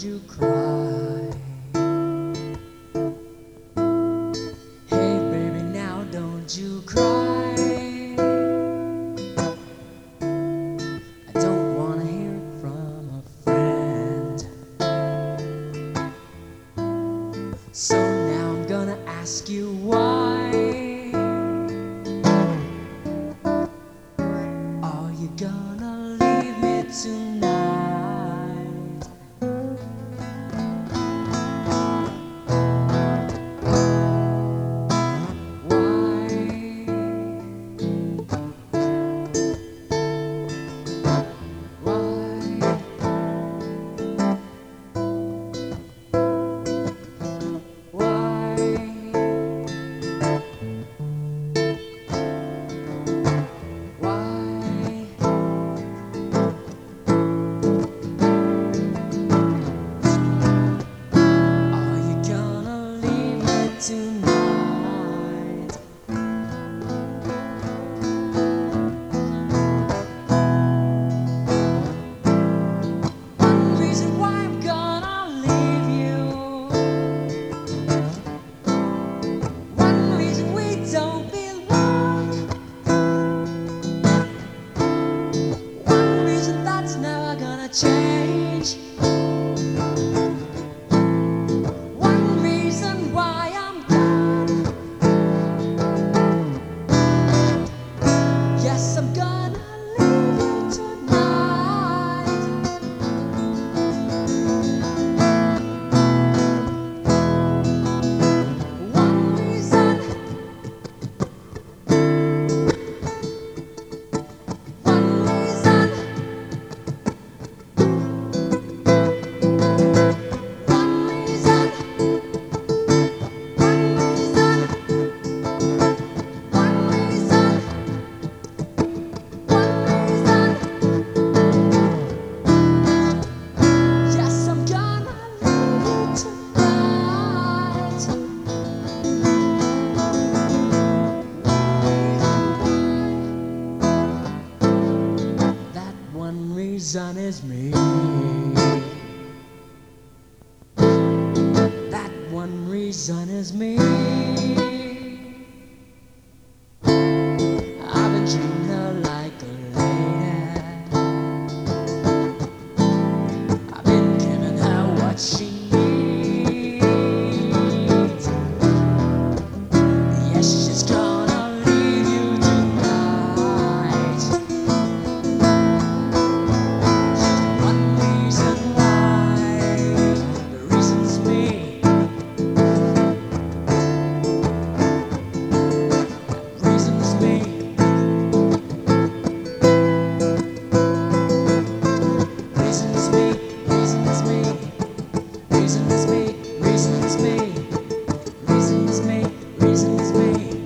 you cry. Hey baby, now don't you cry. I don't wanna hear it from a friend. So now I'm gonna ask you why. Are you gonna leave me tonight? Tonight, one reason why I'm gonna leave you, one reason we don't belong, one reason that's never gonna change, one reason why I'm yes, I'm gonna leave you tonight. One reason, one reason, one reason, one reason, one reason. Yes, I'm gonna leave you tonight. That one reason is me. That one reason is me. I've been treating her like a lady. I've been giving her what she needs. Yes, she's gonna leave you tonight. One reason why, the reason's me. Reason's me. Reason's me. Reason's me. Reason's me. Reason's me. Reason's me. Reason's me.